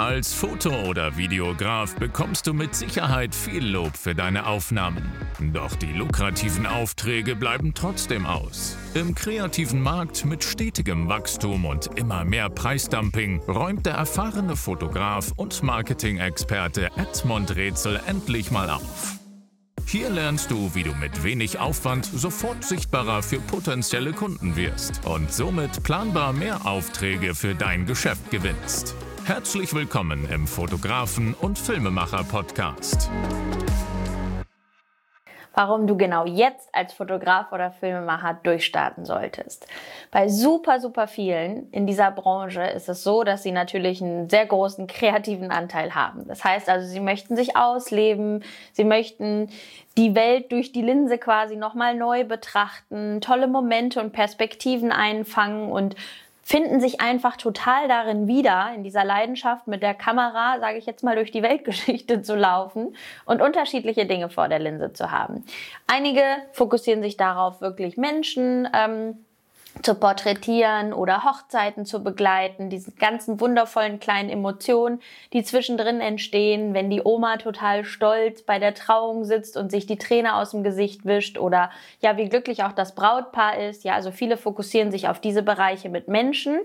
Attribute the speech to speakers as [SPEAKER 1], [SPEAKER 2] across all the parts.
[SPEAKER 1] Als Foto- oder Videograf bekommst du mit Sicherheit viel Lob für deine Aufnahmen. Doch die lukrativen Aufträge bleiben trotzdem aus. Im kreativen Markt mit stetigem Wachstum und immer mehr Preisdumping räumt der erfahrene Fotograf und Marketing-Experte Edmund Rätsel endlich mal auf. Hier lernst du, wie du mit wenig Aufwand sofort sichtbarer für potenzielle Kunden wirst und somit planbar mehr Aufträge für dein Geschäft gewinnst. Herzlich willkommen im Fotografen- und Filmemacher-Podcast.
[SPEAKER 2] Warum du genau jetzt als Fotograf oder Filmemacher durchstarten solltest. Bei super vielen in dieser Branche ist es so, dass sie natürlich einen sehr großen kreativen Anteil haben. Das heißt also, sie möchten sich ausleben, sie möchten die Welt durch die Linse quasi nochmal neu betrachten, tolle Momente und Perspektiven einfangen und finden sich einfach total darin wieder, in dieser Leidenschaft mit der Kamera, sage ich jetzt mal, durch die Weltgeschichte zu laufen und unterschiedliche Dinge vor der Linse zu haben. Einige fokussieren sich darauf, wirklich Menschen zu porträtieren oder Hochzeiten zu begleiten, diese ganzen wundervollen kleinen Emotionen, die zwischendrin entstehen, wenn die Oma total stolz bei der Trauung sitzt und sich die Träne aus dem Gesicht wischt oder ja, wie glücklich auch das Brautpaar ist. Ja, also viele fokussieren sich auf diese Bereiche mit Menschen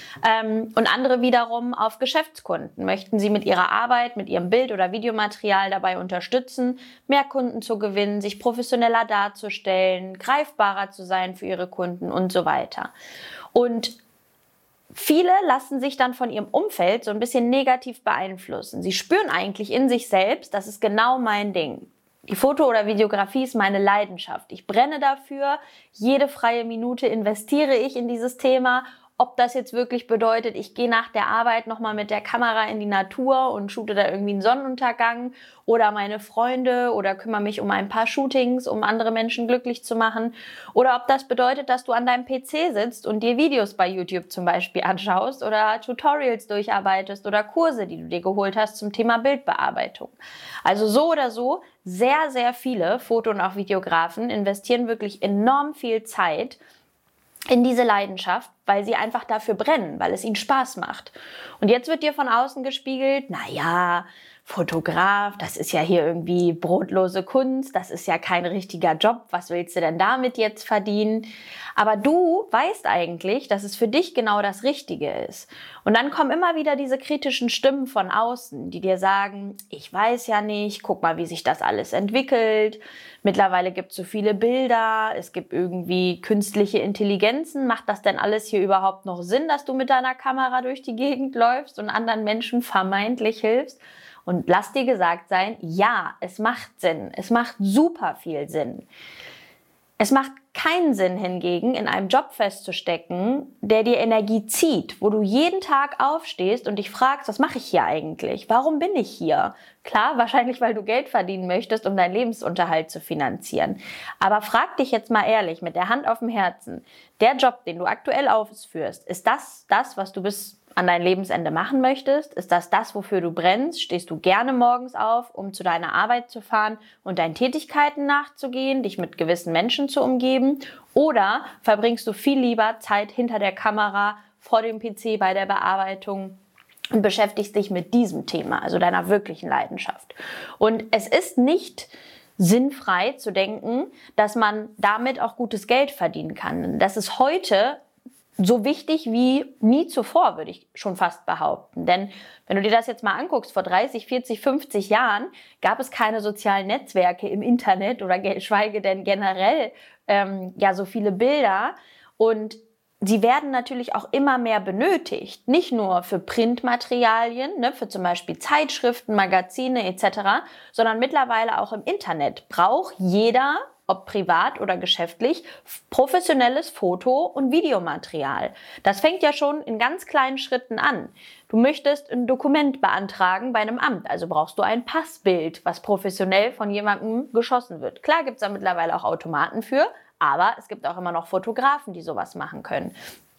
[SPEAKER 2] und andere wiederum auf Geschäftskunden. Möchten sie mit ihrer Arbeit, mit ihrem Bild- oder Videomaterial dabei unterstützen, mehr Kunden zu gewinnen, sich professioneller darzustellen, greifbarer zu sein für ihre Kunden und so weiter. Und viele lassen sich dann von ihrem Umfeld so ein bisschen negativ beeinflussen. Sie spüren eigentlich in sich selbst, das ist genau mein Ding. Die Foto- oder Videografie ist meine Leidenschaft. Ich brenne dafür, jede freie Minute investiere ich in dieses Thema. Ob das jetzt wirklich bedeutet, ich gehe nach der Arbeit nochmal mit der Kamera in die Natur und shoote da irgendwie einen Sonnenuntergang oder meine Freunde oder kümmere mich um ein paar Shootings, um andere Menschen glücklich zu machen. Oder ob das bedeutet, dass du an deinem PC sitzt und dir Videos bei YouTube zum Beispiel anschaust oder Tutorials durcharbeitest oder Kurse, die du dir geholt hast zum Thema Bildbearbeitung. Also so oder so, sehr viele Foto- und auch Videografen investieren wirklich enorm viel Zeit in diese Leidenschaft, weil sie einfach dafür brennen, weil es ihnen Spaß macht. Und jetzt wird dir von außen gespiegelt, naja, Fotograf, das ist ja hier irgendwie brotlose Kunst, das ist ja kein richtiger Job, was willst du denn damit jetzt verdienen? Aber du weißt eigentlich, dass es für dich genau das Richtige ist. Und dann kommen immer wieder diese kritischen Stimmen von außen, die dir sagen, ich weiß ja nicht, guck mal, wie sich das alles entwickelt. Mittlerweile gibt es so viele Bilder, es gibt irgendwie künstliche Intelligenzen. Macht das denn alles hier überhaupt noch Sinn, dass du mit deiner Kamera durch die Gegend läufst und anderen Menschen vermeintlich hilfst? Und lass dir gesagt sein, ja, es macht Sinn. Es macht super viel Sinn. Es macht keinen Sinn hingegen, in einem Job festzustecken, der dir Energie zieht, wo du jeden Tag aufstehst und dich fragst, was mache ich hier eigentlich? Warum bin ich hier? Klar, wahrscheinlich, weil du Geld verdienen möchtest, um deinen Lebensunterhalt zu finanzieren. Aber frag dich jetzt mal ehrlich, mit der Hand auf dem Herzen, der Job, den du aktuell ausführst, ist das, was du bis an dein Lebensende machen möchtest? Ist das, wofür du brennst? Stehst du gerne morgens auf, um zu deiner Arbeit zu fahren und deinen Tätigkeiten nachzugehen, dich mit gewissen Menschen zu umgeben? Oder verbringst du viel lieber Zeit hinter der Kamera, vor dem PC bei der Bearbeitung und beschäftigst dich mit diesem Thema, also deiner wirklichen Leidenschaft? Und es ist nicht sinnfrei zu denken, dass man damit auch gutes Geld verdienen kann. Das ist heute so wichtig wie nie zuvor, würde ich schon fast behaupten. Denn wenn du dir das jetzt mal anguckst, vor 30, 40, 50 Jahren gab es keine sozialen Netzwerke im Internet oder geschweige denn generell so viele Bilder. Und sie werden natürlich auch immer mehr benötigt. Nicht nur für Printmaterialien, für zum Beispiel Zeitschriften, Magazine etc., sondern mittlerweile auch im Internet braucht jeder, ob privat oder geschäftlich, professionelles Foto- und Videomaterial. Das fängt ja schon in ganz kleinen Schritten an. Du möchtest ein Dokument beantragen bei einem Amt, also brauchst du ein Passbild, was professionell von jemandem geschossen wird. Klar gibt es da mittlerweile auch Automaten für, aber es gibt auch immer noch Fotografen, die sowas machen können.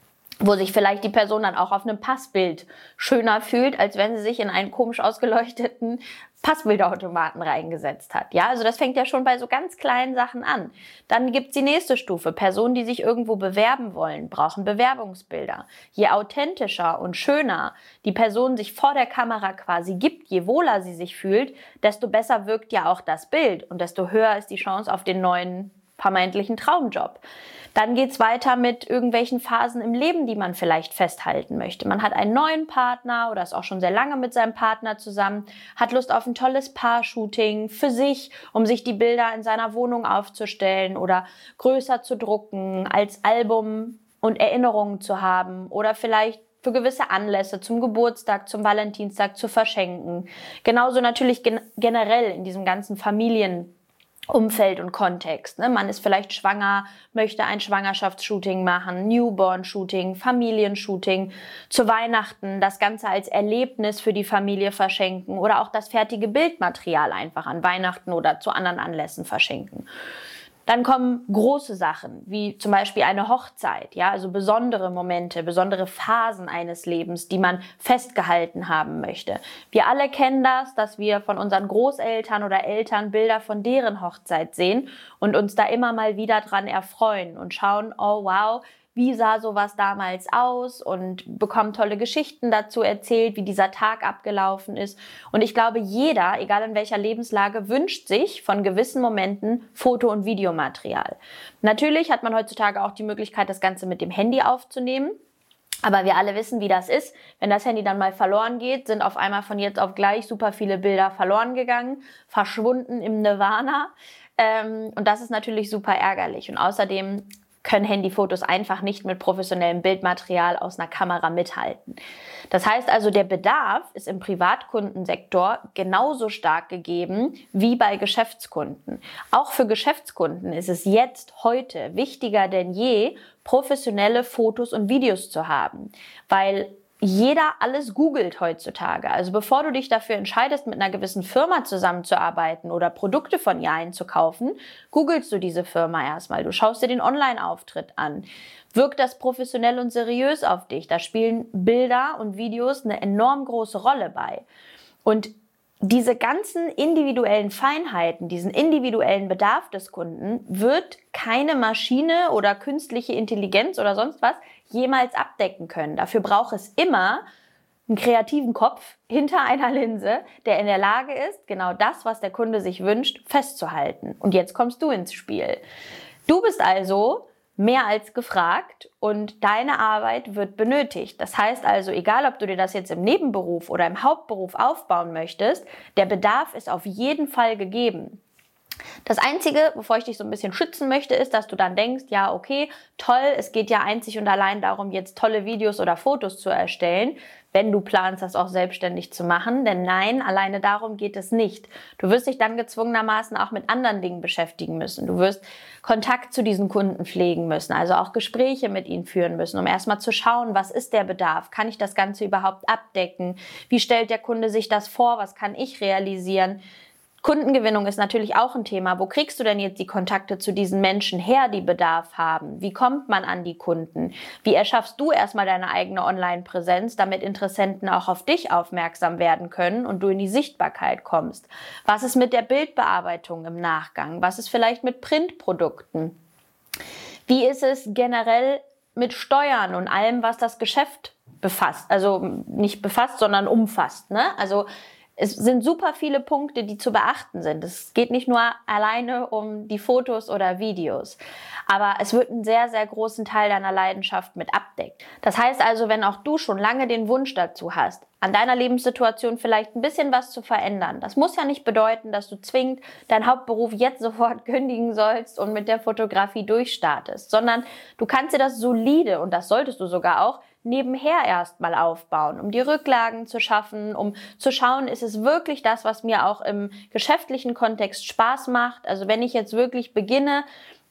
[SPEAKER 2] wo sich vielleicht die Person dann auch auf einem Passbild schöner fühlt, als wenn sie sich in einen komisch ausgeleuchteten Passbildautomaten reingesetzt hat. Ja, also das fängt ja schon bei so ganz kleinen Sachen an. Dann gibt's die nächste Stufe. Personen, die sich irgendwo bewerben wollen, brauchen Bewerbungsbilder. Je authentischer und schöner die Person sich vor der Kamera quasi gibt, je wohler sie sich fühlt, desto besser wirkt ja auch das Bild und desto höher ist die Chance auf den neuen vermeintlichen Traumjob. Dann geht's weiter mit irgendwelchen Phasen im Leben, die man vielleicht festhalten möchte. Man hat einen neuen Partner oder ist auch schon sehr lange mit seinem Partner zusammen, hat Lust auf ein tolles Paar-Shooting für sich, um sich die Bilder in seiner Wohnung aufzustellen oder größer zu drucken, als Album und Erinnerungen zu haben oder vielleicht für gewisse Anlässe, zum Geburtstag, zum Valentinstag zu verschenken. Genauso natürlich generell in diesem ganzen Familienumfeld und Kontext. Ne? Man ist vielleicht schwanger, möchte ein Schwangerschaftsshooting machen, Newborn-Shooting, Familienshooting, zu Weihnachten das Ganze als Erlebnis für die Familie verschenken oder auch das fertige Bildmaterial einfach an Weihnachten oder zu anderen Anlässen verschenken. Dann kommen große Sachen, wie zum Beispiel eine Hochzeit, ja, also besondere Momente, besondere Phasen eines Lebens, die man festgehalten haben möchte. Wir alle kennen das, dass wir von unseren Großeltern oder Eltern Bilder von deren Hochzeit sehen und uns da immer mal wieder dran erfreuen und schauen, oh wow, wie sah sowas damals aus, und bekommen tolle Geschichten dazu erzählt, wie dieser Tag abgelaufen ist. Und ich glaube, jeder, egal in welcher Lebenslage, wünscht sich von gewissen Momenten Foto- und Videomaterial. Natürlich hat man heutzutage auch die Möglichkeit, das Ganze mit dem Handy aufzunehmen. Aber wir alle wissen, wie das ist. Wenn das Handy dann mal verloren geht, sind auf einmal von jetzt auf gleich super viele Bilder verloren gegangen, verschwunden im Nirvana. Und das ist natürlich super ärgerlich. Und außerdem können Handyfotos einfach nicht mit professionellem Bildmaterial aus einer Kamera mithalten. Das heißt also, der Bedarf ist im Privatkundensektor genauso stark gegeben wie bei Geschäftskunden. Auch für Geschäftskunden ist es jetzt, heute, wichtiger denn je, professionelle Fotos und Videos zu haben, weil jeder alles googelt heutzutage. Also bevor du dich dafür entscheidest, mit einer gewissen Firma zusammenzuarbeiten oder Produkte von ihr einzukaufen, googelst du diese Firma erstmal. Du schaust dir den Online-Auftritt an. Wirkt das professionell und seriös auf dich? Da spielen Bilder und Videos eine enorm große Rolle bei. Und diese ganzen individuellen Feinheiten, diesen individuellen Bedarf des Kunden wird keine Maschine oder künstliche Intelligenz oder sonst was jemals abdecken können. Dafür braucht es immer einen kreativen Kopf hinter einer Linse, der in der Lage ist, genau das, was der Kunde sich wünscht, festzuhalten. Und jetzt kommst du ins Spiel. Du bist also mehr als gefragt und deine Arbeit wird benötigt. Das heißt also, egal ob du dir das jetzt im Nebenberuf oder im Hauptberuf aufbauen möchtest, der Bedarf ist auf jeden Fall gegeben. Das Einzige, bevor ich dich so ein bisschen schützen möchte, ist, dass du dann denkst, ja okay, toll, es geht ja einzig und allein darum, jetzt tolle Videos oder Fotos zu erstellen, wenn du planst, das auch selbstständig zu machen. Denn nein, alleine darum geht es nicht. Du wirst dich dann gezwungenermaßen auch mit anderen Dingen beschäftigen müssen. Du wirst Kontakt zu diesen Kunden pflegen müssen, also auch Gespräche mit ihnen führen müssen, um erstmal zu schauen, was ist der Bedarf? Kann ich das Ganze überhaupt abdecken? Wie stellt der Kunde sich das vor? Was kann ich realisieren? Kundengewinnung ist natürlich auch ein Thema. Wo kriegst du denn jetzt die Kontakte zu diesen Menschen her, die Bedarf haben? Wie kommt man an die Kunden? Wie erschaffst du erstmal deine eigene Online-Präsenz, damit Interessenten auch auf dich aufmerksam werden können und du in die Sichtbarkeit kommst? Was ist mit der Bildbearbeitung im Nachgang? Was ist vielleicht mit Printprodukten? Wie ist es generell mit Steuern und allem, was das Geschäft befasst? Also nicht befasst, sondern umfasst, ne? Also es sind super viele Punkte, die zu beachten sind. Es geht nicht nur alleine um die Fotos oder Videos, aber es wird einen sehr, sehr großen Teil deiner Leidenschaft mit abdecken. Das heißt also, wenn auch du schon lange den Wunsch dazu hast, an deiner Lebenssituation vielleicht ein bisschen was zu verändern, das muss ja nicht bedeuten, dass du zwingend deinen Hauptberuf jetzt sofort kündigen sollst und mit der Fotografie durchstartest, sondern du kannst dir das solide, und das solltest du sogar auch, nebenher erstmal aufbauen, um die Rücklagen zu schaffen, um zu schauen, ist es wirklich das, was mir auch im geschäftlichen Kontext Spaß macht. Also wenn ich jetzt wirklich beginne,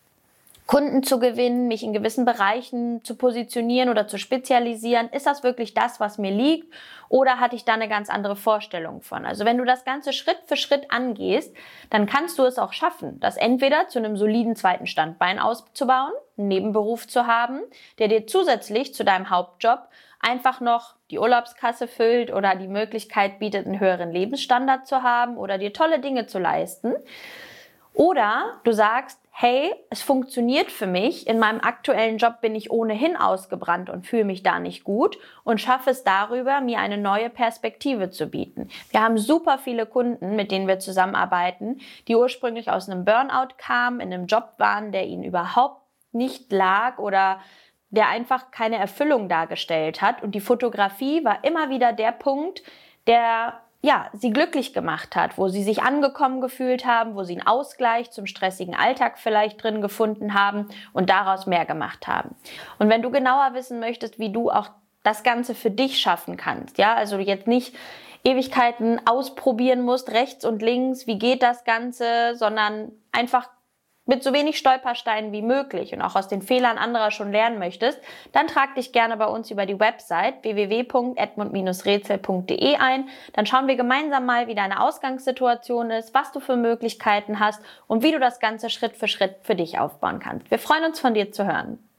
[SPEAKER 2] Kunden zu gewinnen, mich in gewissen Bereichen zu positionieren oder zu spezialisieren, ist das wirklich das, was mir liegt, oder hatte ich da eine ganz andere Vorstellung von? Also wenn du das Ganze Schritt für Schritt angehst, dann kannst du es auch schaffen, das entweder zu einem soliden zweiten Standbein auszubauen, einen Nebenberuf zu haben, der dir zusätzlich zu deinem Hauptjob einfach noch die Urlaubskasse füllt oder die Möglichkeit bietet, einen höheren Lebensstandard zu haben oder dir tolle Dinge zu leisten. Oder du sagst, hey, es funktioniert für mich, in meinem aktuellen Job bin ich ohnehin ausgebrannt und fühle mich da nicht gut und schaffe es darüber, mir eine neue Perspektive zu bieten. Wir haben super viele Kunden, mit denen wir zusammenarbeiten, die ursprünglich aus einem Burnout kamen, in einem Job waren, der ihnen überhaupt nicht lag oder der einfach keine Erfüllung dargestellt hat. Und die Fotografie war immer wieder der Punkt, der sie glücklich gemacht hat, wo sie sich angekommen gefühlt haben, wo sie einen Ausgleich zum stressigen Alltag vielleicht drin gefunden haben und daraus mehr gemacht haben. Und wenn du genauer wissen möchtest, wie du auch das Ganze für dich schaffen kannst, also du jetzt nicht Ewigkeiten ausprobieren musst, rechts und links, wie geht das Ganze, sondern einfach mit so wenig Stolpersteinen wie möglich und auch aus den Fehlern anderer schon lernen möchtest, dann trag dich gerne bei uns über die Website www.edmund-rätsel.de ein. Dann schauen wir gemeinsam mal, wie deine Ausgangssituation ist, was du für Möglichkeiten hast und wie du das Ganze Schritt für Schritt für dich aufbauen kannst. Wir freuen uns, von dir zu hören.